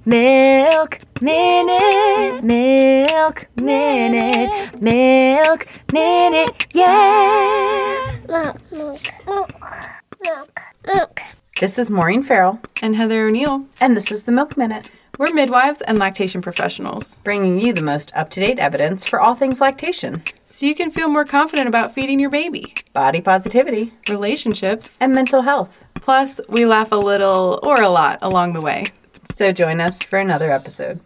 Milk Minute, Milk Minute, Milk Minute, yeah! Milk. This is Maureen Farrell. And Heather O'Neill. And this is the Milk Minute. We're midwives and lactation professionals, bringing you the most up-to-date evidence for all things lactation, so you can feel more confident about feeding your baby, body positivity, relationships, and mental health. Plus, we laugh a little or a lot along the way. So join us for another episode.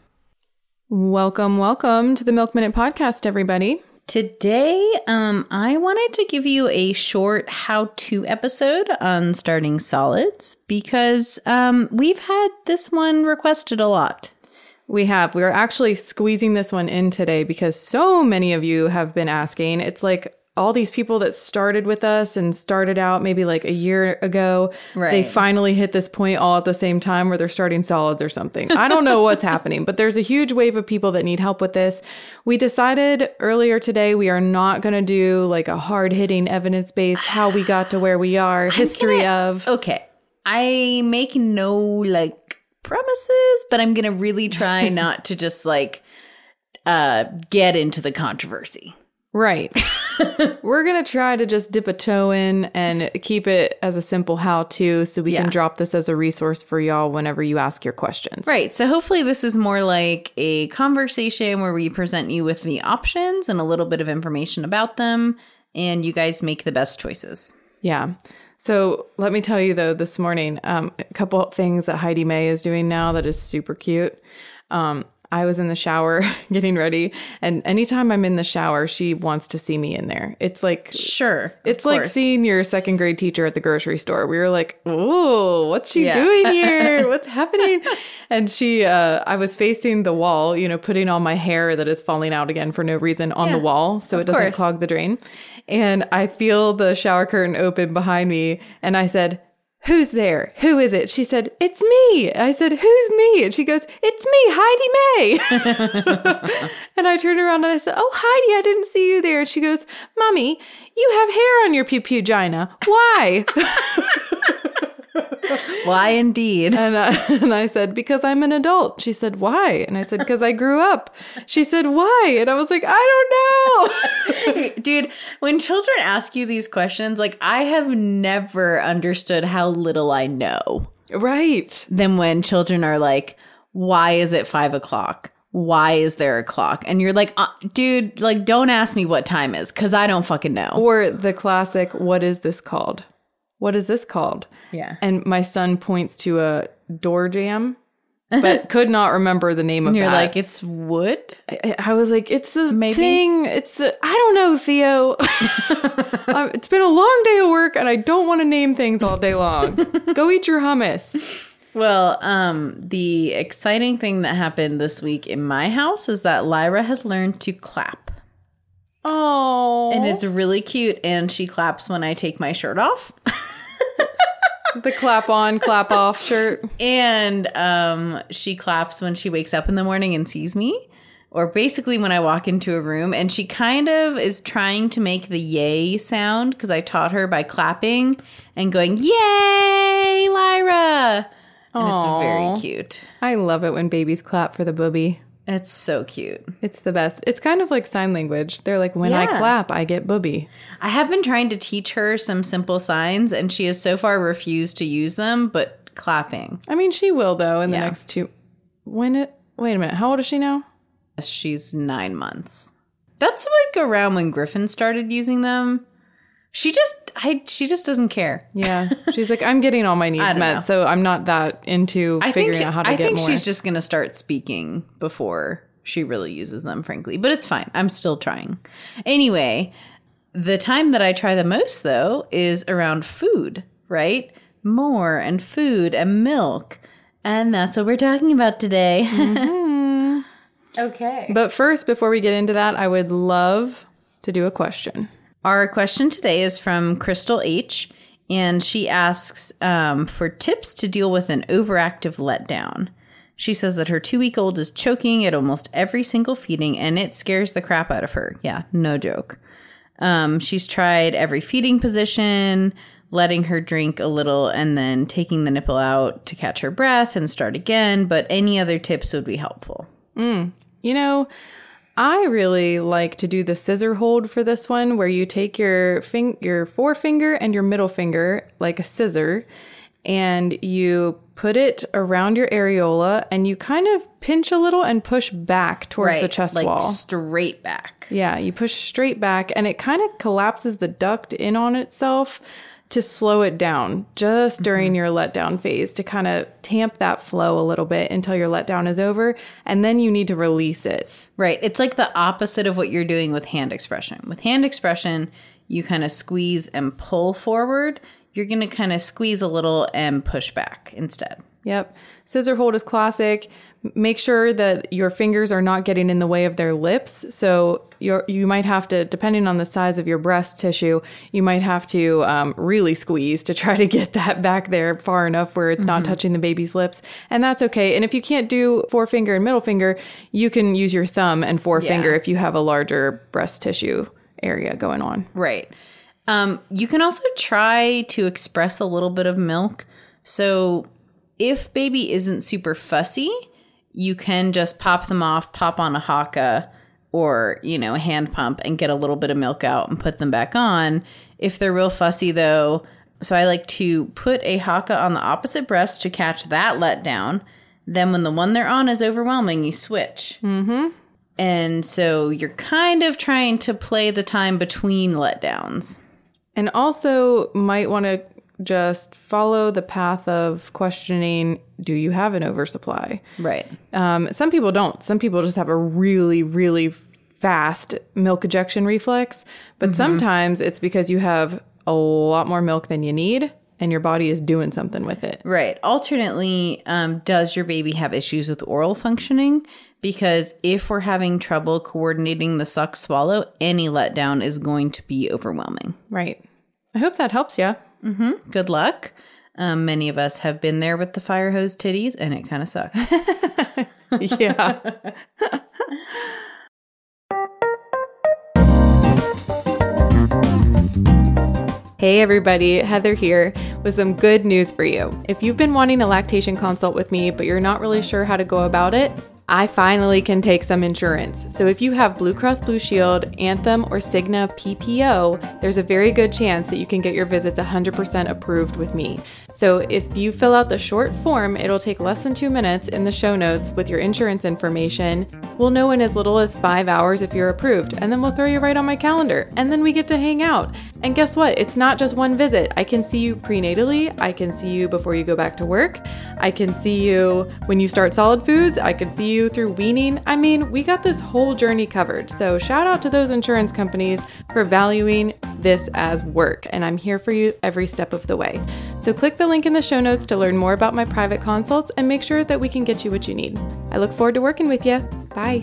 Welcome to the Milk Minute podcast, everybody. Today, I wanted to give you a short how-to episode on starting solids because we've had this one requested a lot. We have. We're actually squeezing this one in today because so many of you have been asking. It's like all these people that started with us and started out maybe like a year ago, right. They finally hit this point all at the same time where they're starting solids or something. I don't know what's happening, but there's a huge wave of people that need help with this. We decided earlier today we are not going to do like a hard-hitting evidence-based how we got to where we are, history of. Okay. I make no like promises, but I'm going to really try not to just like get into the controversy. Right. We're going to try to just dip a toe in and keep it as a simple how-to so we can drop this as a resource for y'all whenever you ask your questions. Right. So hopefully this is more like a conversation where we present you with the options and a little bit of information about them, and you guys make the best choices. Yeah. So let me tell you, though, this morning, a couple of things that Heidi May is doing now that is super cute. I was in the shower getting ready, and anytime I'm in the shower, she wants to see me in there. It's like, sure, it's like seeing your second grade teacher at the grocery store. We were like, "Oh, what's she doing here? What's happening?" And she, I was facing the wall, putting all my hair that is falling out again for no reason on the wall, so it doesn't clog the drain. And I feel the shower curtain open behind me, and I said, "Who's there? Who is it?" She said, "It's me." I said, "Who's me?" And she goes, "It's me, Heidi May." And I turned around and I said, "Oh, Heidi, I didn't see you there." And she goes, "Mommy, you have hair on your pupugina. Why?" Why indeed? And I said, "Because I'm an adult." She said, "Why?" And I said, "Because I grew up." She said, "Why?" And I was like, "I don't know." Dude, when children ask you these questions, like I have never understood how little I know. Right. Then when children are like, "Why is it 5:00? Why is there a clock?" And you're like, dude, like, don't ask me what time is because I don't fucking know. Or the classic, "What is this called? What is this called?" Yeah. And my son points to a door jamb, but could not remember the name of that. And you're that. like, "It's wood?" I was like, "It's the thing. It's I don't know, Theo." It's been a long day of work and I don't want to name things all day long. Go eat your hummus. Well, the exciting thing that happened this week in my house is that Lyra has learned to clap. Oh. And it's really cute. And she claps when I take my shirt off. The clap on, clap off shirt. And she claps when she wakes up in the morning and sees me. Or basically when I walk into a room. And she kind of is trying to make the yay sound because I taught her by clapping and going, "Yay, Lyra!" And it's very cute. I love it when babies clap for the booby. It's so cute. It's the best. It's kind of like sign language. They're like, when I clap, I get booby. I have been trying to teach her some simple signs, and she has so far refused to use them, but clapping. I mean, she will, though, in the next two. Wait a minute. How old is she now? She's 9 months. That's like around when Griffin started using them. She just doesn't care. Yeah. She's like, I'm getting all my needs met, so I'm not that into figuring out how to get more. I think she's just going to start speaking before she really uses them, frankly. But it's fine. I'm still trying. Anyway, the time that I try the most, though, is around food, right? More and food and milk. And that's what we're talking about today. Mm-hmm. Okay. But first, before we get into that, I would love to do a question. Our question today is from Crystal H. And she asks for tips to deal with an overactive letdown. She says that her 2-week-old is choking at almost every single feeding, and it scares the crap out of her. Yeah, no joke. She's tried every feeding position, letting her drink a little and then taking the nipple out to catch her breath and start again. But any other tips would be helpful. You know, I really like to do the scissor hold for this one, where you take your forefinger and your middle finger like a scissor, and you put it around your areola, and you kind of pinch a little and push back towards the chest wall. Straight back. Yeah, you push straight back, and it kind of collapses the duct in on itself to slow it down just during your letdown phase, to kind of tamp that flow a little bit until your letdown is over, and then you need to release it. Right. It's like the opposite of what you're doing with hand expression. With hand expression, you kind of squeeze and pull forward. You're going to kind of squeeze a little and push back instead. Yep. Scissor hold is classic. Make sure that your fingers are not getting in the way of their lips. So you might have to, depending on the size of your breast tissue, you might have to really squeeze to try to get that back there far enough where it's not touching the baby's lips. And that's okay. And if you can't do forefinger and middle finger, you can use your thumb and forefinger if you have a larger breast tissue area going on. Right. You can also try to express a little bit of milk. So if baby isn't super fussy, you can just pop them off, pop on a Haakaa or, a hand pump and get a little bit of milk out and put them back on. If they're real fussy, though, so I like to put a Haakaa on the opposite breast to catch that letdown. Then when the one they're on is overwhelming, you switch. Mm-hmm. And so you're kind of trying to play the time between letdowns. And also might want to just follow the path of questioning, do you have an oversupply? Right. Some people don't. Some people just have a really, really fast milk ejection reflex. But sometimes it's because you have a lot more milk than you need and your body is doing something with it. Right. Alternately, does your baby have issues with oral functioning? Because if we're having trouble coordinating the suck swallow, any letdown is going to be overwhelming. Right. I hope that helps you. Mm-hmm. Good luck. Many of us have been there with the fire hose titties, and it kind of sucks. Yeah. Hey everybody, Heather here with some good news for you. If you've been wanting a lactation consult with me, but you're not really sure how to go about it, I finally can take some insurance. So if you have Blue Cross Blue Shield, Anthem, or Cigna PPO, there's a very good chance that you can get your visits 100% approved with me. So if you fill out the short form, it'll take less than 2 minutes in the show notes with your insurance information. We'll know in as little as 5 hours if you're approved, and then we'll throw you right on my calendar, and then we get to hang out. And guess what? It's not just one visit. I can see you prenatally. I can see you before you go back to work. I can see you when you start solid foods. I can see you through weaning. I mean, we got this whole journey covered. So shout out to those insurance companies for valuing this as work. And I'm here for you every step of the way. So click the link in the show notes to learn more about my private consults and make sure that we can get you what you need. I look forward to working with you. Bye.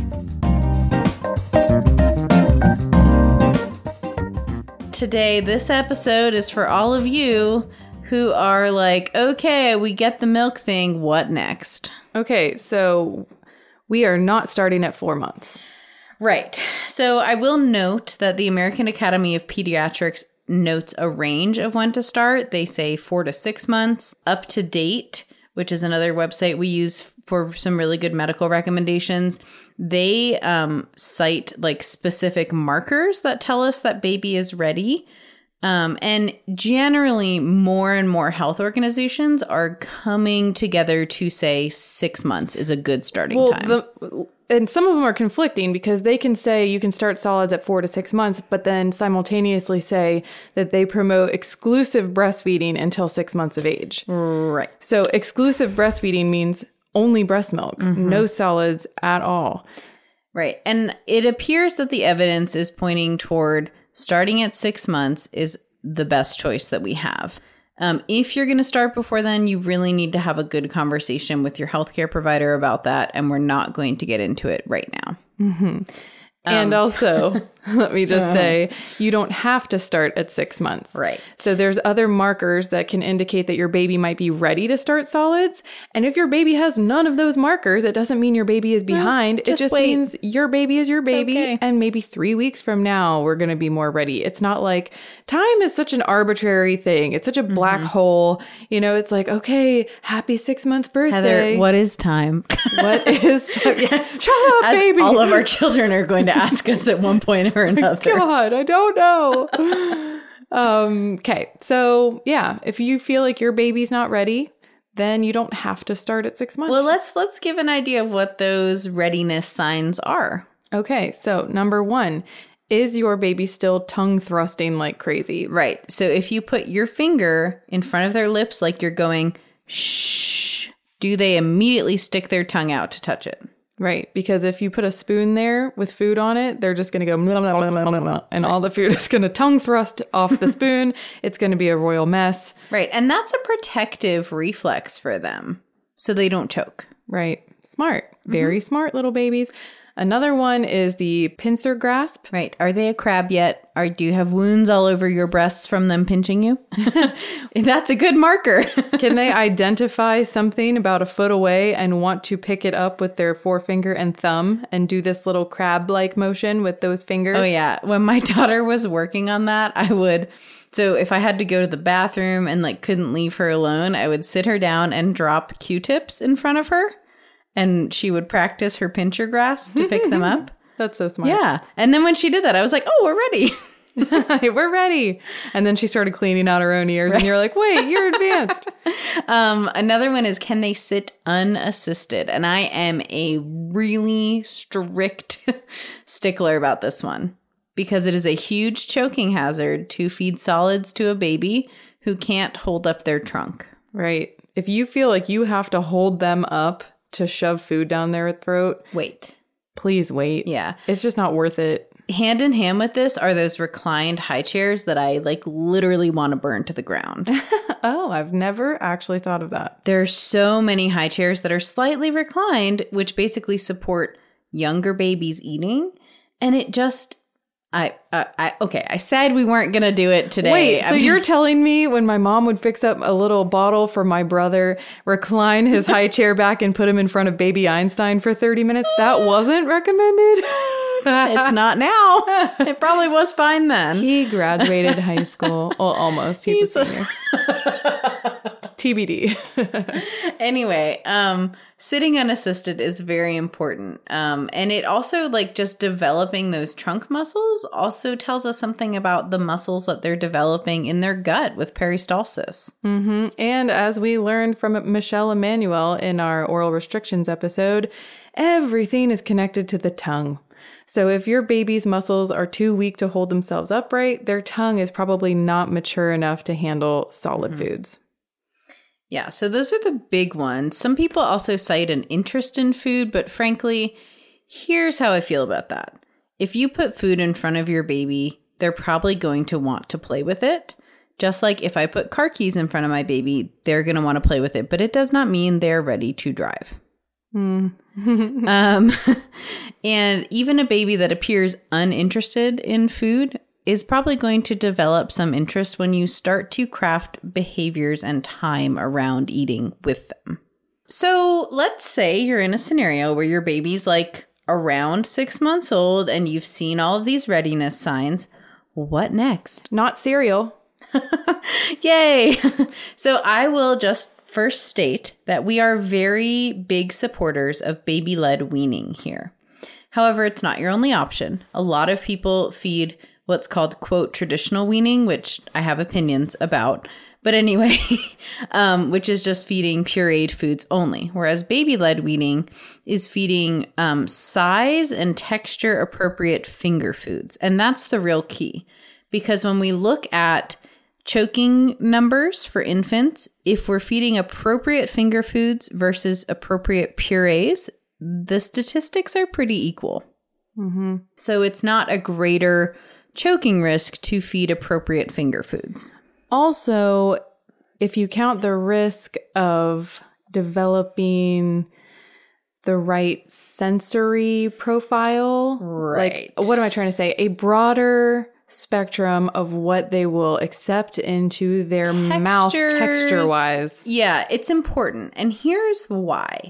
Today, this episode is for all of you who are like, okay, we get the milk thing. What next? Okay, so we are not starting at 4 months. Right. So I will note that the American Academy of Pediatrics notes a range of when to start. They say 4 to 6 months. Up to Date, which is another website we use for some really good medical recommendations. They cite like specific markers that tell us that baby is ready. And generally, more and more health organizations are coming together to say 6 months is a good starting time. And some of them are conflicting because they can say you can start solids at 4 to 6 months, but then simultaneously say that they promote exclusive breastfeeding until 6 months of age. Right. So exclusive breastfeeding means only breast milk, no solids at all. Right. And it appears that the evidence is pointing toward starting at 6 months is the best choice that we have. If you're going to start before then, you really need to have a good conversation with your healthcare provider about that. And we're not going to get into it right now. Mm-hmm. And also, let me just say, you don't have to start at 6 months. Right. So there's other markers that can indicate that your baby might be ready to start solids. And if your baby has none of those markers, it doesn't mean your baby is behind. It just wait. means your baby is your baby. okay. And maybe 3 weeks from now, we're going to be more ready. It's not like time is such an arbitrary thing. It's such a black hole. You know, it's like, okay, happy 6-month birthday. Heather, what is time? What is time? Yeah. Shut up, As baby. all of our children are going to ask us at one point or another. God, I don't know. Okay. So yeah, if you feel like your baby's not ready, then you don't have to start at 6 months. Well, let's give an idea of what those readiness signs are. Okay. So number 1, is your baby still tongue thrusting like crazy? Right. So if you put your finger in front of their lips like you're going, shh, do they immediately stick their tongue out to touch it? Right. Because if you put a spoon there with food on it, they're just going to go blah, blah, blah, blah, blah, and all the food is going to tongue thrust off the spoon. It's going to be a royal mess. Right. And that's a protective reflex for them so they don't choke. Right. Smart. Very smart little babies. Another one is the pincer grasp. Right. Are they a crab yet? Or do you have wounds all over your breasts from them pinching you? That's a good marker. Can they identify something about a foot away and want to pick it up with their forefinger and thumb and do this little crab-like motion with those fingers? Oh, yeah. When my daughter was working on that, I would... So if I had to go to the bathroom and like couldn't leave her alone, I would sit her down and drop Q-tips in front of her. And she would practice her pincher grasp to pick them up. That's so smart. Yeah. And then when she did that, I was like, oh, we're ready. We're ready. And then she started cleaning out her own ears and you're like, wait, you're advanced. Another one is, can they sit unassisted? And I am a really strict stickler about this one because it is a huge choking hazard to feed solids to a baby who can't hold up their trunk. Right. If you feel like you have to hold them up to shove food down their throat, Wait. please wait. Yeah. It's just not worth it. Hand in hand with this are those reclined high chairs that I like literally want to burn to the ground. Oh, I've never actually thought of that. There's so many high chairs that are slightly reclined, which basically support younger babies eating. And it just, I said we weren't going to do it today. Wait, so you're telling me when my mom would fix up a little bottle for my brother, recline his high chair back and put him in front of baby Einstein for 30 minutes, that wasn't recommended? It's not now. It probably was fine then. He graduated high school. Well, almost. He's a senior. TBD. Anyway, sitting unassisted is very important. And it also, like, just developing those trunk muscles also tells us something about the muscles that they're developing in their gut with peristalsis. Mm-hmm. And as we learned from Michelle Emanuel in our oral restrictions episode, everything is connected to the tongue. So if your baby's muscles are too weak to hold themselves upright, their tongue is probably not mature enough to handle solid foods. Yeah, so those are the big ones. Some people also cite an interest in food, but frankly, here's how I feel about that. If you put food in front of your baby, they're probably going to want to play with it. Just like if I put car keys in front of my baby, they're going to want to play with it, but it does not mean they're ready to drive. And even a baby that appears uninterested in food is probably going to develop some interest when you start to craft behaviors and time around eating with them. So let's say you're in a scenario where your baby's like around 6 months old and you've seen all of these readiness signs. What next? Not cereal. Yay! So I will just first state that we are very big supporters of baby-led weaning here. However, it's not your only option. A lot of people feed what's called, quote, traditional weaning, which I have opinions about. But anyway, which is just feeding pureed foods only. Whereas baby-led weaning is feeding size and texture appropriate finger foods. And that's the real key. Because when we look at choking numbers for infants, if we're feeding appropriate finger foods versus appropriate purees, the statistics are pretty equal. Mm-hmm. So it's not a greater choking risk to feed appropriate finger foods. Also, if you count the risk of developing the right sensory profile. Right. Like, what am I trying to say? A broader spectrum of what they will accept into their mouth texture-wise. Yeah, it's important. And here's why.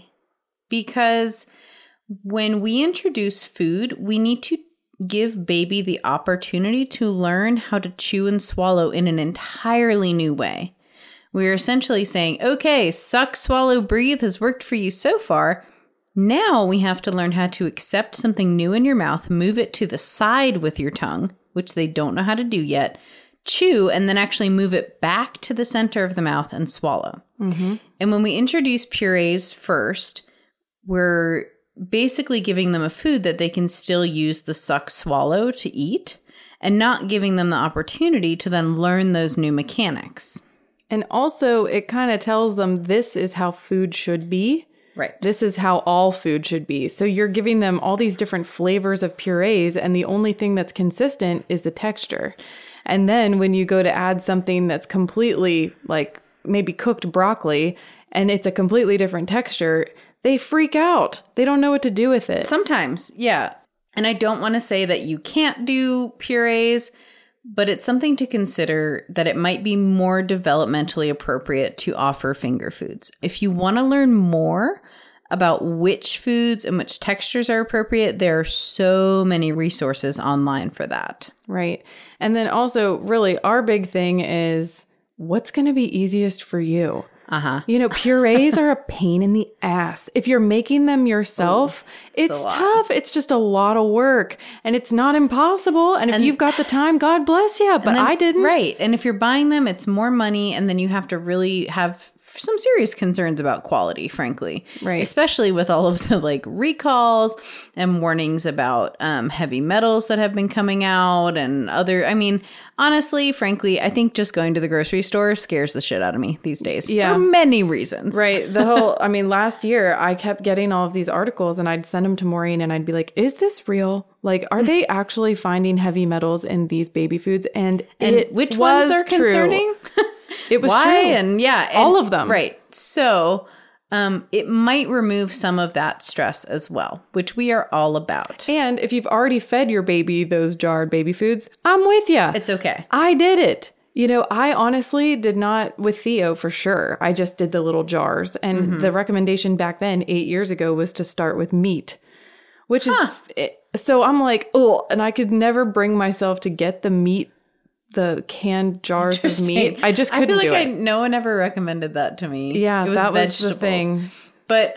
Because when we introduce food, we need to give baby the opportunity to learn how to chew and swallow in an entirely new way. We're essentially saying, okay, suck, swallow, breathe has worked for you so far. Now we have to learn how to accept something new in your mouth, move it to the side with your tongue, which they don't know how to do yet, chew, and then actually move it back to the center of the mouth and swallow. Mm-hmm. And when we introduce purees first, we're basically giving them a food that they can still use the suck, swallow to eat, and not giving them the opportunity to then learn those new mechanics. And also, it kind of tells them this is how food should be. Right. This is how all food should be. So you're giving them all these different flavors of purees, and the only thing that's consistent is the texture. And then when you go to add something that's completely like maybe cooked broccoli, and it's a completely different texture, they freak out. They don't know what to do with it. Sometimes, yeah. And I don't want to say that you can't do purees, but it's something to consider that it might be more developmentally appropriate to offer finger foods. If you want to learn more about which foods and which textures are appropriate, there are so many resources online for that. Right. And then also, really, our big thing is what's going to be easiest for you? Uh-huh. You know, purees are a pain in the ass. If you're making them yourself, it's tough. It's just a lot of work, and it's not impossible. And if you've got the time, God bless you. But I didn't. Right. And if you're buying them, it's more money, and then you have to really have some serious concerns about quality, frankly. Right. Especially with all of the like recalls and warnings about heavy metals that have been coming out and other, I mean, honestly, frankly, I think just going to the grocery store scares the shit out of me these days. Yeah. For many reasons. Right. The whole, I mean, last year I kept getting all of these articles and I'd send them to Maureen and I'd be like, is this real? Like, are they actually finding heavy metals in these baby foods? And it which was ones are true. concerning? It was Why? true. And yeah. All of them. Right. So it might remove some of that stress as well, which we are all about. And if you've already fed your baby those jarred baby foods, I'm with you. It's okay. I did it. You know, I honestly did not with Theo for sure. I just did the little jars. And the recommendation back then, 8 years ago, was to start with meat, which is, so I'm like, oh, and I could never bring myself to get the meat, the canned jars of meat. I just couldn't do it. I feel like no one ever recommended that to me. Yeah, it was that vegetables. was the thing. But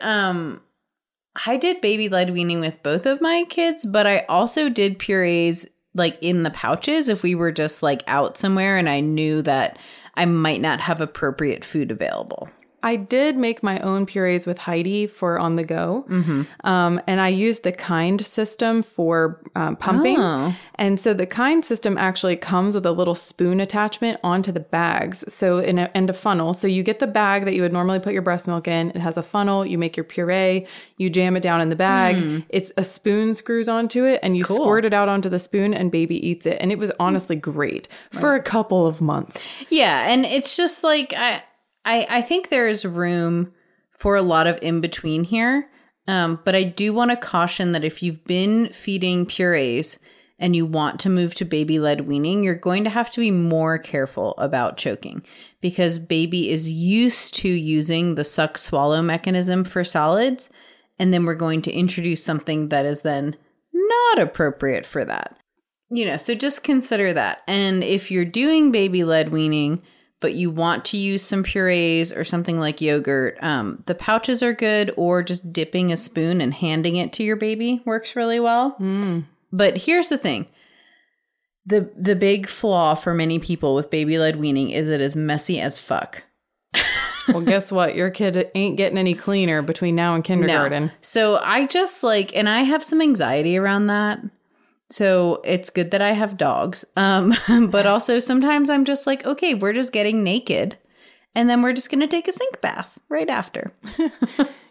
I did baby-led weaning with both of my kids, but I also did purees like in the pouches if we were just like out somewhere and I knew that I might not have appropriate food available. I did make my own purees with Heidi for on the go. And I used the Kind system for pumping. Oh. And so the Kind system actually comes with a little spoon attachment onto the bags. So and a funnel. So you get the bag that you would normally put your breast milk in. It has a funnel. You make your puree. You jam it down in the bag. It's a spoon screws onto it and you squirt it out onto the spoon and baby eats it. And it was honestly great for a couple of months. Yeah. And it's just like, I think there is room for a lot of in between here. But I do want to caution that if you've been feeding purees and you want to move to baby-led weaning, you're going to have to be more careful about choking because baby is used to using the suck-swallow mechanism for solids. And then we're going to introduce something that is then not appropriate for that. You know, so just consider that. And if you're doing baby-led weaning, but you want to use some purees or something like yogurt, the pouches are good, or just dipping a spoon and handing it to your baby works really well. But here's the thing. The big flaw for many people with baby-led weaning is it is messy as fuck. Well, guess what? Your kid ain't getting any cleaner between now and kindergarten. No. So I just like, and I have some anxiety around that. So it's good that I have dogs. But also sometimes I'm just like, okay, we're just getting naked and then we're just going to take a sink bath right after.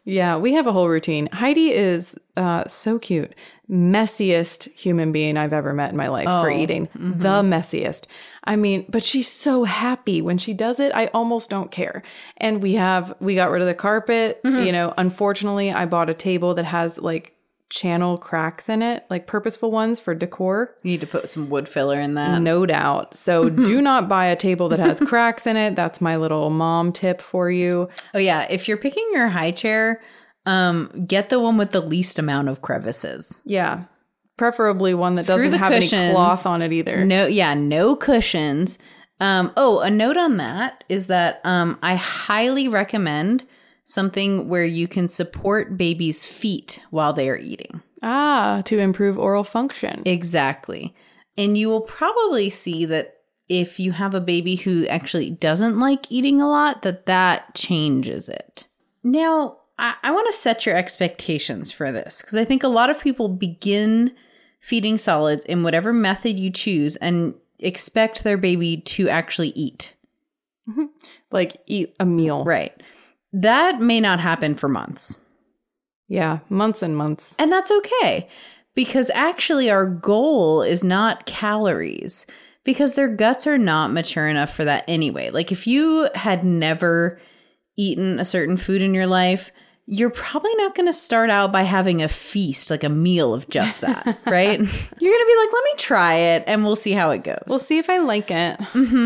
Yeah, we have a whole routine. Heidi is so cute. Messiest human being I've ever met in my life for eating. The messiest. I mean, but she's so happy when she does it. I almost don't care. And we got rid of the carpet. You know, unfortunately, I bought a table that has like channel cracks in it, like purposeful ones for decor. You need to put some wood filler in that. No doubt. So do not buy a table that has cracks in it. That's my little mom tip for you. Oh yeah, if you're picking your high chair, get the one with the least amount of crevices. Yeah. Preferably one that Screw doesn't the have cushions. any cloth on it either. No cushions. A note on that is that I highly recommend something where you can support babies' feet while they are eating. To improve oral function. Exactly. And you will probably see that if you have a baby who actually doesn't like eating a lot, that changes it. Now, I want to set your expectations for this because I think a lot of people begin feeding solids in whatever method you choose and expect their baby to actually eat. Like eat a meal. Right. That may not happen for months. Yeah, months and months. And that's okay because actually our goal is not calories because their guts are not mature enough for that anyway. Like if you had never eaten a certain food in your life, you're probably not going to start out by having a feast, like a meal of just that, right? You're going to be like, let me try it and we'll see how it goes. We'll see if I like it.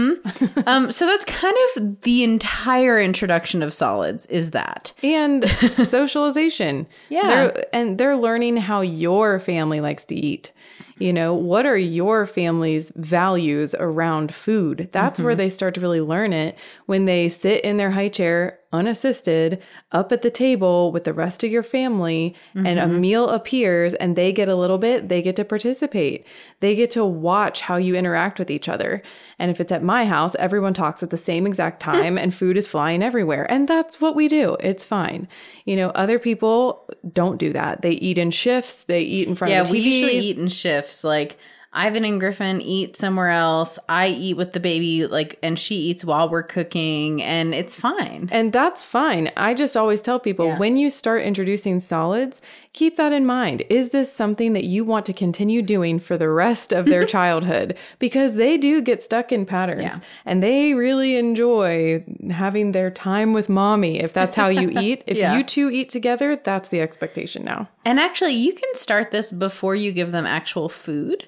So that's kind of the entire introduction of solids is that. And socialization. Yeah. They're learning how your family likes to eat. You know, what are your family's values around food? That's where they start to really learn it when they sit in their high chair, unassisted, up at the table with the rest of your family, and a meal appears and they get a little bit, they get to participate. They get to watch how you interact with each other. And if it's at my house, everyone talks at the same exact time and food is flying everywhere. And that's what we do. It's fine. You know, other people don't do that. They eat in shifts. They eat in front of the TV. Yeah, we usually eat in shifts. Like Ivan and Griffin eat somewhere else. I eat with the baby, and she eats while we're cooking, and it's fine. And that's fine. I just always tell people when you start introducing solids, keep that in mind. Is this something that you want to continue doing for the rest of their childhood? Because they do get stuck in patterns and they really enjoy having their time with mommy. If that's how you eat, if you two eat together, that's the expectation now. And actually, you can start this before you give them actual food.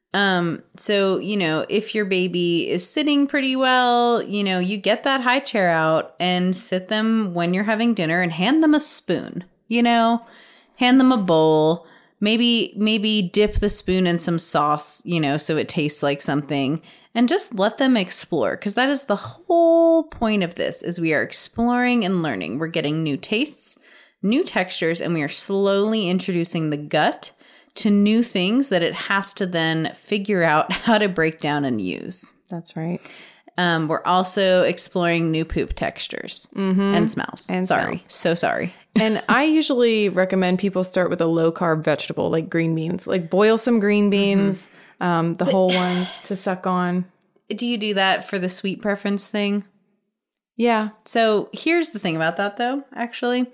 So, you know, if your baby is sitting pretty well, you know, you get that high chair out and sit them when you're having dinner and hand them a spoon, you know, hand them a bowl, maybe dip the spoon in some sauce, you know, so it tastes like something, and just let them explore. 'Cause that is the whole point of this is we are exploring and learning. We're getting new tastes, new textures, and we are slowly introducing the gut to new things that it has to then figure out how to break down and use. That's right. We're also exploring new poop textures and smells. So sorry. And I usually recommend people start with a low carb vegetable like green beans. Like boil some green beans, the whole ones to suck on. Do you do that for the sweet preference thing? Yeah. So here's the thing about that though, actually.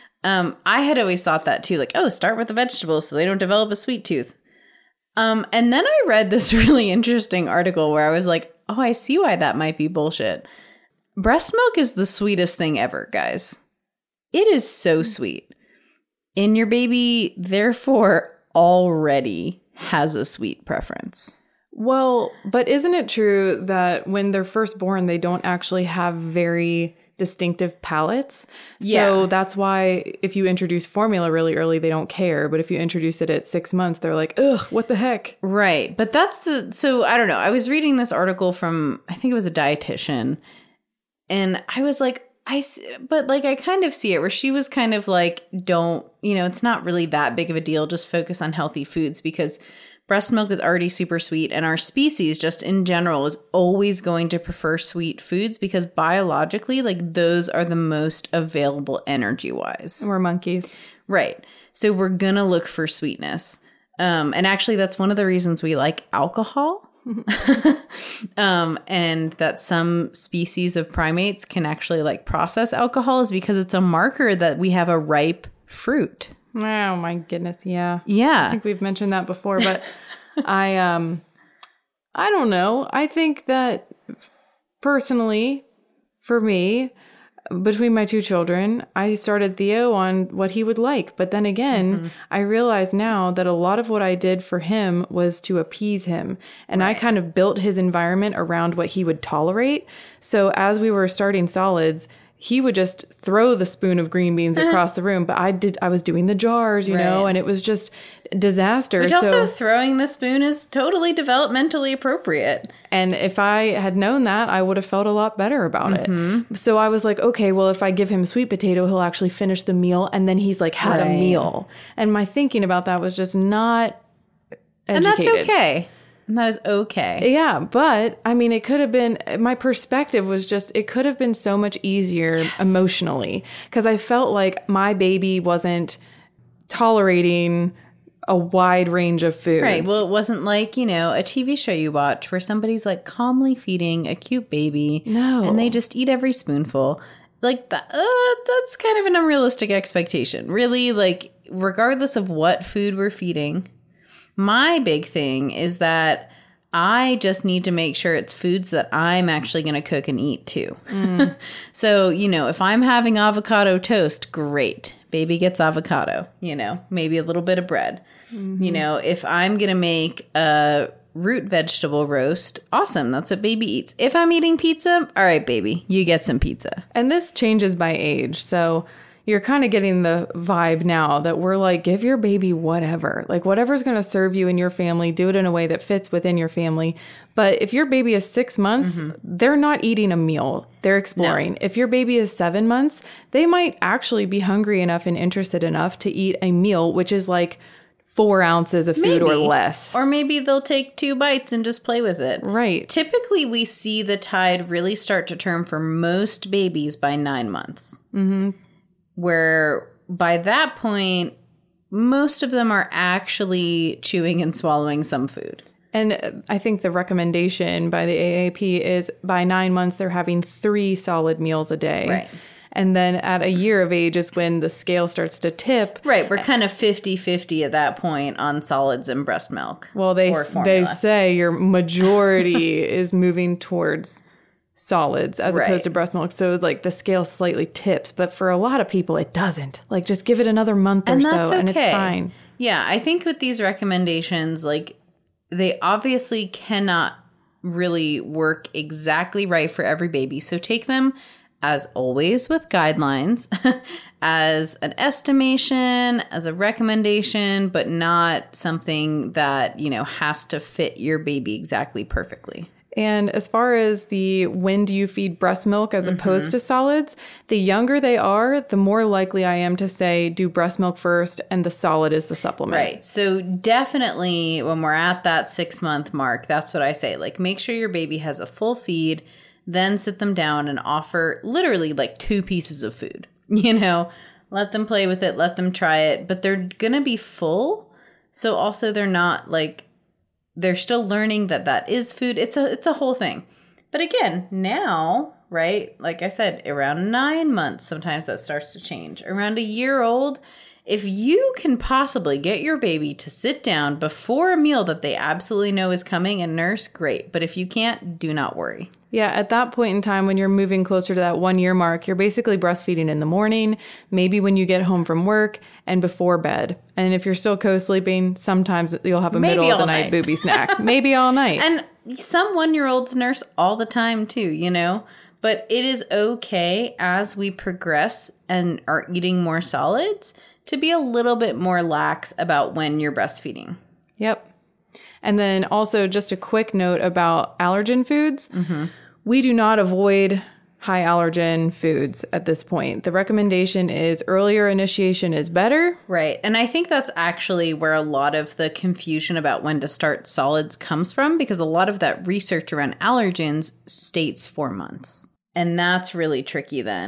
I had always thought that too, like, oh, start with the vegetables so they don't develop a sweet tooth. And then I read this really interesting article where I was like, oh, I see why that might be bullshit. Breast milk is the sweetest thing ever, guys. It is so sweet. And your baby, therefore, already has a sweet preference. Well, but isn't it true that when they're first born, they don't actually have very distinctive palates? So that's why if you introduce formula really early, they don't care. But if you introduce it at 6 months, they're like, ugh, what the heck? Right. But so I don't know. I was reading this article from, I think it was a dietitian. And I was like, I kind of see it where she was kind of like, it's not really that big of a deal. Just focus on healthy foods because breast milk is already super sweet, and our species just in general is always going to prefer sweet foods because biologically, those are the most available energy-wise. We're monkeys. Right. So we're going to look for sweetness. And actually, that's one of the reasons we like alcohol And that some species of primates can actually like process alcohol is because it's a marker that we have a ripe fruit. Oh my goodness, yeah. Yeah. I think we've mentioned that before, but I don't know. I think that personally, for me, between my two children, I started Theo on what he would like. But then again, I realize now that a lot of what I did for him was to appease him. And I kind of built his environment around what he would tolerate. So as we were starting solids, he would just throw the spoon of green beans across the room. But I was doing the jars, you know, and it was just disaster. Which also throwing the spoon is totally developmentally appropriate. And if I had known that, I would have felt a lot better about it. So I was like, okay, well, if I give him sweet potato, he'll actually finish the meal. And then he's like had a meal. And my thinking about that was just not educated. And that's okay. And that is okay. Yeah, but I mean, it could have been, my perspective was just, it could have been so much easier emotionally. Because I felt like my baby wasn't tolerating a wide range of foods. Right. Well, it wasn't like, you know, a TV show you watch where somebody's like calmly feeding a cute baby. No. And they just eat every spoonful. Like that, that's kind of an unrealistic expectation. Really, like, regardless of what food we're feeding, my big thing is that I just need to make sure it's foods that I'm actually going to cook and eat too. So, you know, if I'm having avocado toast, great. Baby gets avocado, you know, maybe a little bit of bread. You know, if I'm going to make a root vegetable roast, awesome. That's what baby eats. If I'm eating pizza, all right, baby, you get some pizza. And this changes by age. So you're kind of getting the vibe now that we're like, give your baby whatever. Like whatever's going to serve you and your family, do it in a way that fits within your family. But if your baby is 6 months, they're not eating a meal. They're exploring. No. If your baby is 7 months, they might actually be hungry enough and interested enough to eat a meal, which is like 4 ounces of food or less. Or maybe they'll take 2 bites and just play with it. Right. Typically, we see the tide really start to turn for most babies by 9 months. Where by that point, most of them are actually chewing and swallowing some food. And I think the recommendation by the AAP is by 9 months, they're having 3 solid meals a day. Right. And then at a year of age is when the scale starts to tip. Right. We're kind of 50-50 at that point on solids and breast milk. Well, they say your majority is moving towards solids as opposed to breast milk. So like the scale slightly tips. But for a lot of people, it doesn't. Like just give it another month or so and it's fine. Yeah. I think with these recommendations, like they obviously cannot really work exactly right for every baby. So take them, as always, with guidelines, as an estimation, as a recommendation, but not something that, you know, has to fit your baby exactly perfectly. And as far as the when do you feed breast milk as opposed to solids, the younger they are, the more likely I am to say do breast milk first and the solid is the supplement. Right. So definitely when we're at that 6-month mark, that's what I say. Like make sure your baby has a full feed, then sit them down and offer literally like 2 pieces of food. You know, let them play with it, let them try it, but they're going to be full. So also they're not like, they're still learning that that is food. It's a whole thing. But again, now, right, like I said, around 9 months, sometimes that starts to change. Around a year old, if you can possibly get your baby to sit down before a meal that they absolutely know is coming and nurse, great. But if you can't, do not worry. Yeah, at that point in time, when you're moving closer to that 1 year mark, you're basically breastfeeding in the morning, maybe when you get home from work, and before bed. And if you're still co-sleeping, sometimes you'll have a middle of the night booby snack. Maybe all night. And some 1-year-olds nurse all the time too, you know? But it is okay as we progress and are eating more solids to be a little bit more lax about when you're breastfeeding. Yep. And then also just a quick note about allergen foods. We do not avoid high allergen foods at this point. The recommendation is earlier initiation is better. Right. And I think that's actually where a lot of the confusion about when to start solids comes from, because a lot of that research around allergens states 4 months. And that's really tricky then.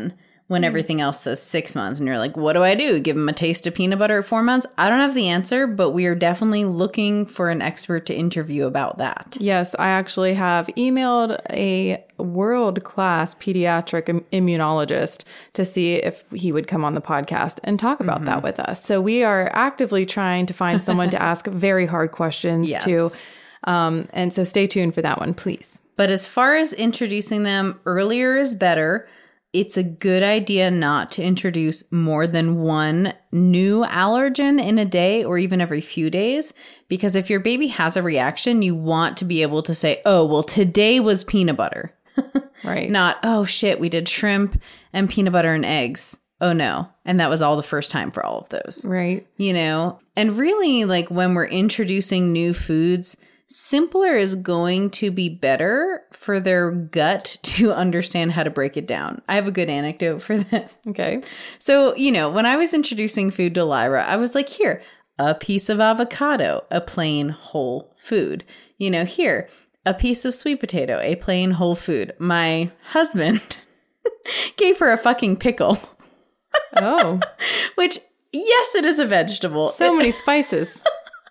when everything else says 6 months. And you're like, what do I do? Give them a taste of peanut butter at 4 months? I don't have the answer, but we are definitely looking for an expert to interview about that. Yes, I actually have emailed a world-class pediatric immunologist to see if he would come on the podcast and talk about that with us. So we are actively trying to find someone to ask very hard questions to. And so stay tuned for that one, please. But as far as introducing them, earlier is better. It's a good idea not to introduce more than one new allergen in a day or even every few days, because if your baby has a reaction, you want to be able to say, oh, well, today was peanut butter. Right. Not, oh, shit, we did shrimp and peanut butter and eggs. Oh, no. And that was all the first time for all of those. Right. You know, and really, like, when we're introducing new foods, simpler is going to be better for their gut to understand how to break it down. I have a good anecdote for this. Okay. So, you know, when I was introducing food to Lyra, I was like, here, a piece of avocado, a plain whole food. You know, here, a piece of sweet potato, a plain whole food. My husband gave her a fucking pickle. Oh. Which, yes, it is a vegetable. So many spices.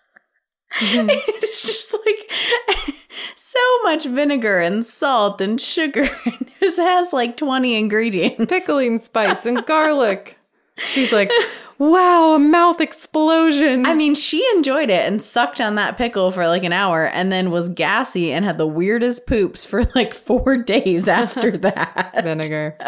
It's just like so much vinegar and salt and sugar. This has like 20 ingredients. Pickling spice and garlic. She's like, wow, a mouth explosion. I mean, she enjoyed it and sucked on that pickle for like an hour and then was gassy and had the weirdest poops for like 4 days after that. Vinegar.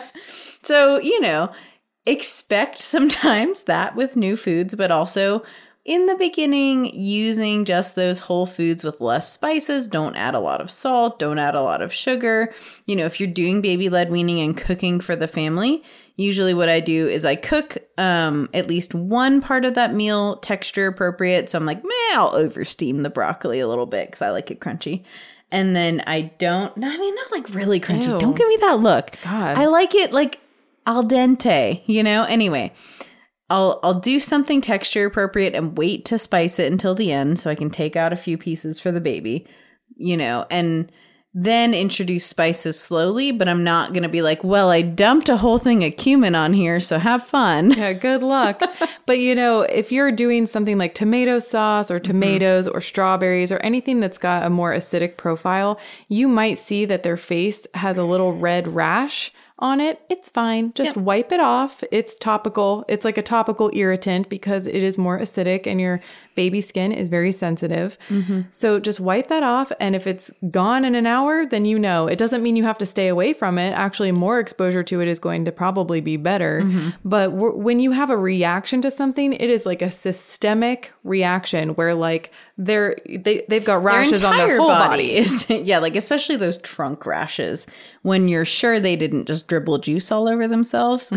So, you know, expect sometimes that with new foods, but also in the beginning, using just those whole foods with less spices. Don't add a lot of salt. Don't add a lot of sugar. You know, if you're doing baby-led weaning and cooking for the family, usually what I do is I cook at least one part of that meal texture appropriate. So I'm like, I'll oversteam the broccoli a little bit because I like it crunchy. And then I don't, not like really crunchy. Ew. Don't give me that look. God. I like it like al dente, you know? Anyway. I'll do something texture appropriate and wait to spice it until the end so I can take out a few pieces for the baby, you know, and then introduce spices slowly, but I'm not going to be like, well, I dumped a whole thing of cumin on here, so have fun. Yeah, good luck. But, you know, if you're doing something like tomato sauce or tomatoes or strawberries or anything that's got a more acidic profile, you might see that their face has a little red rash on it. It's fine. Just wipe it off. It's topical. It's like a topical irritant because it is more acidic and your baby skin is very sensitive. So just wipe that off. And if it's gone in an hour, then you know. It doesn't mean you have to stay away from it. Actually, more exposure to it is going to probably be better. But when you have a reaction to something, it is like a systemic reaction where like they've got rashes on their whole body. Is, yeah, like especially those trunk rashes when you're sure they didn't just dribble juice all over themselves.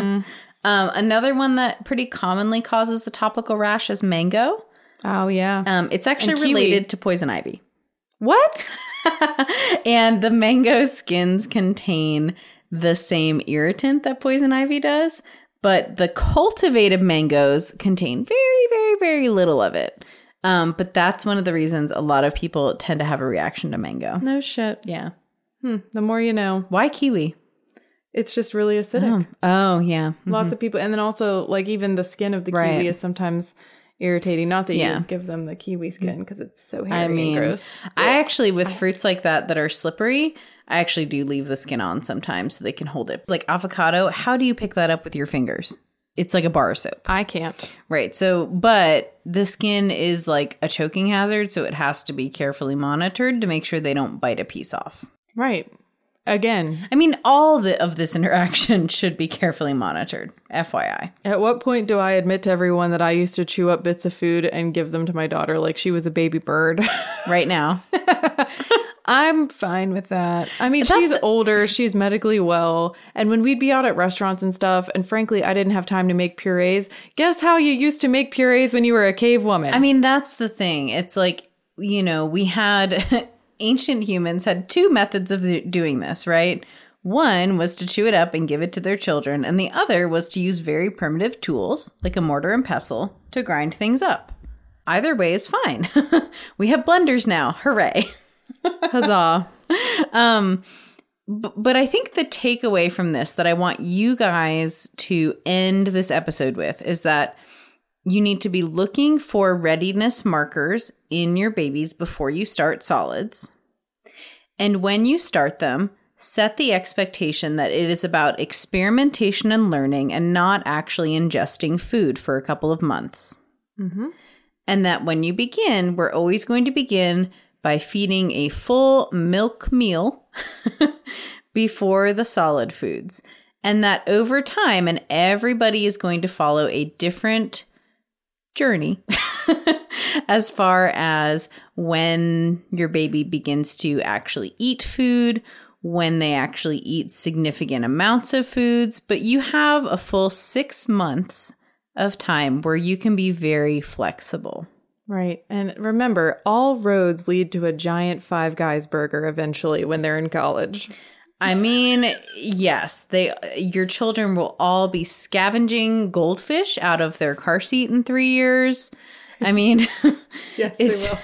Another one that pretty commonly causes a topical rash is mango. Oh, yeah. It's actually And kiwi. related to poison ivy. What? And the mango skins contain the same irritant that poison ivy does, but the cultivated mangoes contain very, very, very little of it. But that's one of the reasons a lot of people tend to have a reaction to mango. No shit. Yeah. The more you know. Why kiwi? It's just really acidic. Oh, yeah. Lots of people. And then also, like, even the skin of the kiwi is sometimes irritating. Not that you give them the kiwi skin because it's so hairy and gross. I actually, with fruits like that are slippery, I actually do leave the skin on sometimes so they can hold it. Like avocado, how do you pick that up with your fingers? It's like a bar of soap. I can't. Right. So, but the skin is like a choking hazard, so it has to be carefully monitored to make sure they don't bite a piece off. Right. Again. I mean, all of this interaction should be carefully monitored, FYI. At what point do I admit to everyone that I used to chew up bits of food and give them to my daughter like she was a baby bird? Right now. I'm fine with that. I mean, she's older, she's medically well, and when we'd be out at restaurants and stuff, and frankly, I didn't have time to make purees. Guess how you used to make purees when you were a cave woman? I mean, that's the thing. It's like, you know, we had... ancient humans had two methods of doing this, right? One was to chew it up and give it to their children, and the other was to use very primitive tools, like a mortar and pestle, to grind things up. Either way is fine. We have blenders now. Hooray. Huzzah. But I think the takeaway from this that I want you guys to end this episode with is that you need to be looking for readiness markers in your babies before you start solids. And when you start them, set the expectation that it is about experimentation and learning and not actually ingesting food for a couple of months. Mm-hmm. And that when you begin, we're always going to begin by feeding a full milk meal before the solid foods. And that over time, and everybody is going to follow a different journey as far as when your baby begins to actually eat food, when they actually eat significant amounts of foods. But you have a full 6 months of time where you can be very flexible. Right. And remember, all roads lead to a giant Five Guys burger eventually when they're in college. I mean, yes, your children will all be scavenging goldfish out of their car seat in 3 years. I mean, Yes,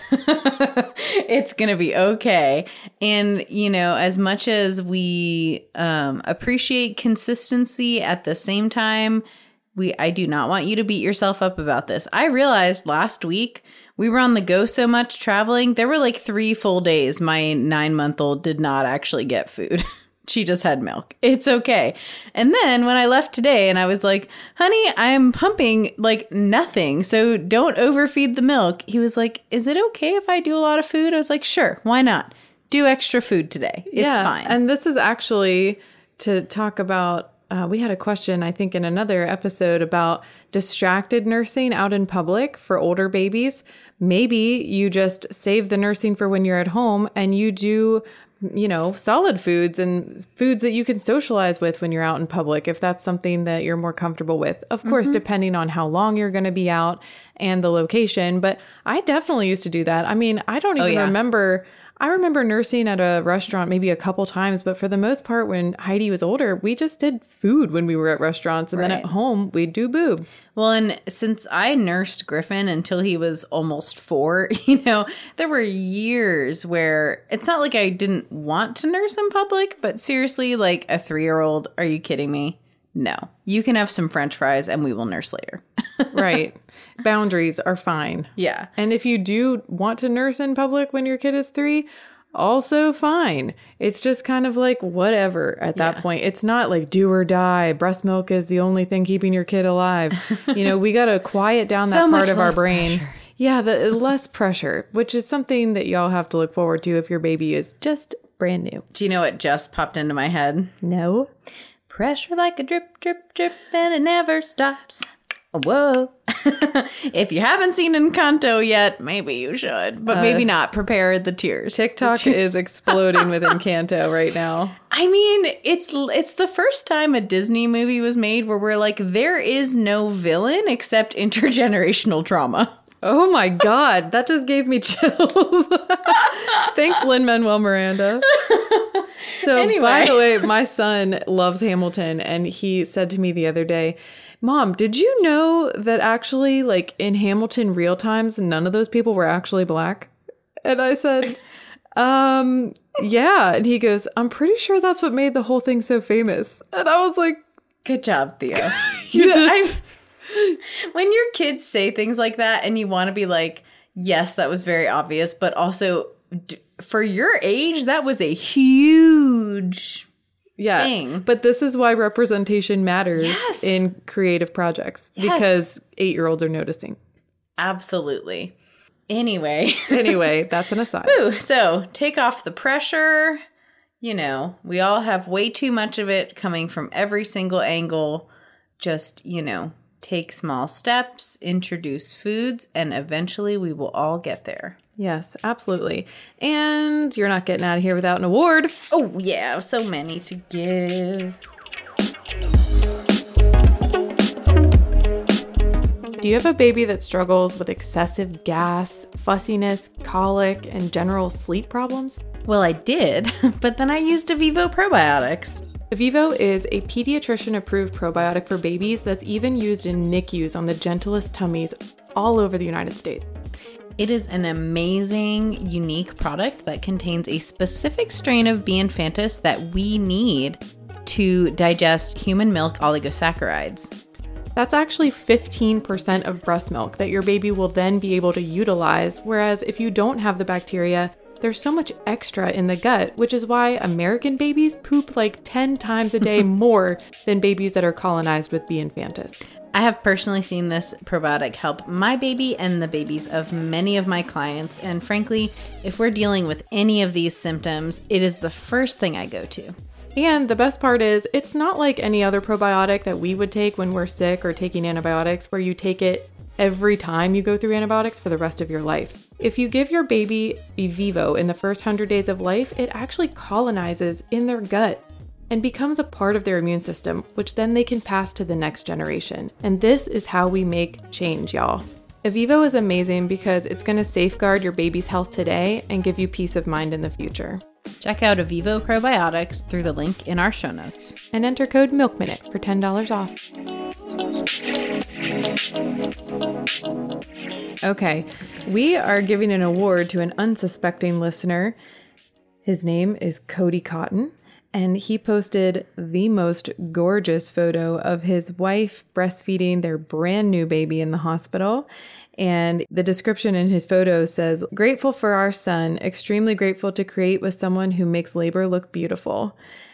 it's going to be okay. And, as much as we appreciate consistency, at the same time, I do not want you to beat yourself up about this. I realized last week we were on the go so much traveling. There were like 3 full days my 9-month-old did not actually get food. She just had milk. It's okay. And then when I left today and I was like, honey, I'm pumping like nothing, so don't overfeed the milk. He was like, is it okay if I do a lot of food? I was like, sure, why not? Do extra food today. It's fine. And this is actually to talk about, we had a question, I think, in another episode about distracted nursing out in public for older babies. Maybe you just save the nursing for when you're at home and you do, solid foods and foods that you can socialize with when you're out in public, if that's something that you're more comfortable with. Of course, depending on how long you're going to be out and the location. But I definitely used to do that. I mean, I don't even remember. I remember nursing at a restaurant maybe a couple times, but for the most part, when Heidi was older, we just did food when we were at restaurants. And then at home, we'd do boob. Well, and since I nursed Griffin until he was almost 4, there were years where it's not like I didn't want to nurse in public, but seriously, like a 3-year-old, are you kidding me? No. You can have some French fries and we will nurse later. Right. Boundaries are fine. Yeah. And if you do want to nurse in public when your kid is 3, also fine. It's just kind of like whatever at that point. It's not like do or die. Breast milk is the only thing keeping your kid alive. We got to quiet down that part of our brain. Pressure. Yeah, the less pressure, which is something that y'all have to look forward to if your baby is just brand new. Do you know what just popped into my head? No. Pressure like a drip, drip, drip, and it never stops. Whoa. If you haven't seen Encanto yet, maybe you should, but maybe not. Prepare the tears. TikTok is exploding with Encanto right now. I mean, it's the first time a Disney movie was made where we're like, there is no villain except intergenerational trauma. Oh my God, that just gave me chills. Thanks, Lin-Manuel Miranda. So, Anyway. By the way, my son loves Hamilton, and he said to me the other day, Mom, did you know that actually, like, in Hamilton real times, none of those people were actually black? And I said, yeah. And he goes, I'm pretty sure that's what made the whole thing so famous. And I was like, Good job, Theo. you When your kids say things like that and you want to be like, yes, that was very obvious, but also for your age, that was a huge thing. But this is why representation matters in creative projects, because 8-year-olds are noticing. Absolutely. Anyway, that's an aside. Woo, so take off the pressure. We all have way too much of it coming from every single angle. Just, take small steps, introduce foods, and eventually we will all get there. Yes, absolutely. And you're not getting out of here without an award. Oh, yeah, so many to give. Do you have a baby that struggles with excessive gas, fussiness, colic, and general sleep problems? Well, I did, but then I used Avivo probiotics. Avivo is a pediatrician-approved probiotic for babies that's even used in NICUs on the gentlest tummies all over the United States. It is an amazing, unique product that contains a specific strain of B. infantis that we need to digest human milk oligosaccharides. That's actually 15% of breast milk that your baby will then be able to utilize, whereas if you don't have the bacteria, there's so much extra in the gut, which is why American babies poop like 10 times a day more than babies that are colonized with B. infantis. I have personally seen this probiotic help my baby and the babies of many of my clients, and frankly, if we're dealing with any of these symptoms, it is the first thing I go to. And the best part is, it's not like any other probiotic that we would take when we're sick or taking antibiotics, where you take it every time you go through antibiotics for the rest of your life. If you give your baby Evivo in the first 100 days of life, it actually colonizes in their gut and becomes a part of their immune system, which then they can pass to the next generation. And this is how we make change, y'all. Evivo is amazing because it's going to safeguard your baby's health today and give you peace of mind in the future. Check out Evivo Probiotics through the link in our show notes. And enter code MILKMINUTE for $10 off. Okay, we are giving an award to an unsuspecting listener. His name is Cody Cotton, and he posted the most gorgeous photo of his wife breastfeeding their brand new baby in the hospital. And the description in his photo says, "Grateful for our son, extremely grateful to create with someone who makes labor look beautiful."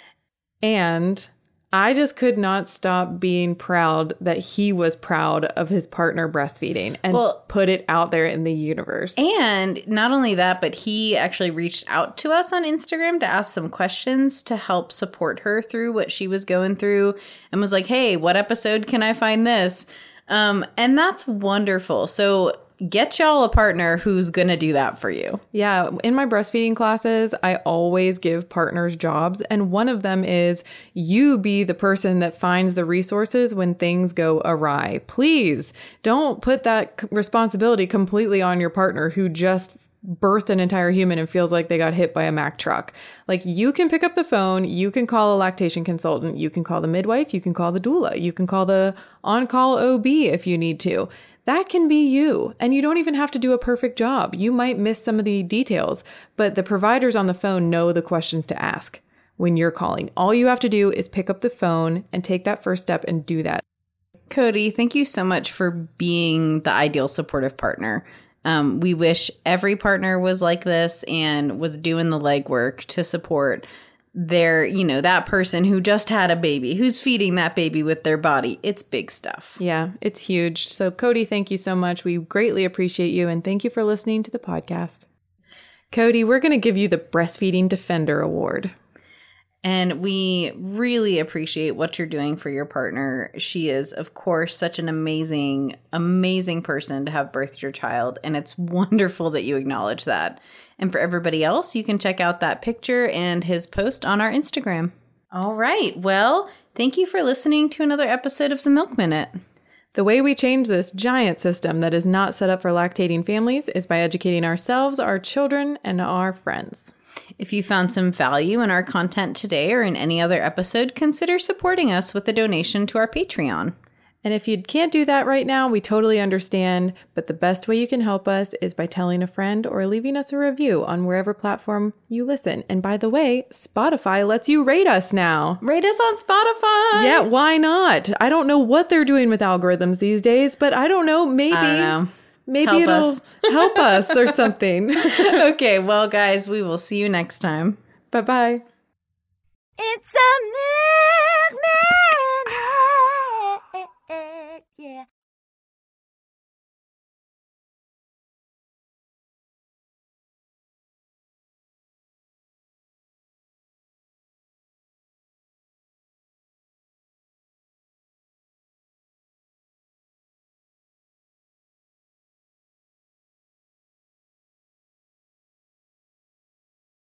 And I just could not stop being proud that he was proud of his partner breastfeeding and put it out there in the universe. And not only that, but he actually reached out to us on Instagram to ask some questions to help support her through what she was going through, and was like, "Hey, what episode can I find this?" And that's wonderful. So get y'all a partner who's going to do that for you. Yeah. In my breastfeeding classes, I always give partners jobs. And one of them is you be the person that finds the resources when things go awry. Please don't put that responsibility completely on your partner who just birthed an entire human and feels like they got hit by a Mack truck. Like, you can pick up the phone, you can call a lactation consultant, you can call the midwife, you can call the doula, you can call the on-call OB if you need to. That can be you. And you don't even have to do a perfect job. You might miss some of the details, but the providers on the phone know the questions to ask when you're calling. All you have to do is pick up the phone and take that first step and do that. Cody, thank you so much for being the ideal supportive partner. We wish every partner was like this and was doing the legwork to support their, that person who just had a baby, who's feeding that baby with their body. It's big stuff. Yeah, it's huge. So Cody, thank you so much. We greatly appreciate you. And thank you for listening to the podcast. Cody, we're going to give you the Breastfeeding Defender Award. And we really appreciate what you're doing for your partner. She is, of course, such an amazing, amazing person to have birthed your child. And it's wonderful that you acknowledge that. And for everybody else, you can check out that picture and his post on our Instagram. All right. Well, thank you for listening to another episode of The Milk Minute. The way we change this giant system that is not set up for lactating families is by educating ourselves, our children, and our friends. If you found some value in our content today or in any other episode, consider supporting us with a donation to our Patreon. And if you can't do that right now, we totally understand, but the best way you can help us is by telling a friend or leaving us a review on wherever platform you listen. And by the way, Spotify lets you rate us now. Rate us on Spotify! Yeah, why not? I don't know what they're doing with algorithms these days, but I don't know, maybe... I don't know. Maybe it'll help us or something. Okay, well, guys, we will see you next time. Bye-bye. It's a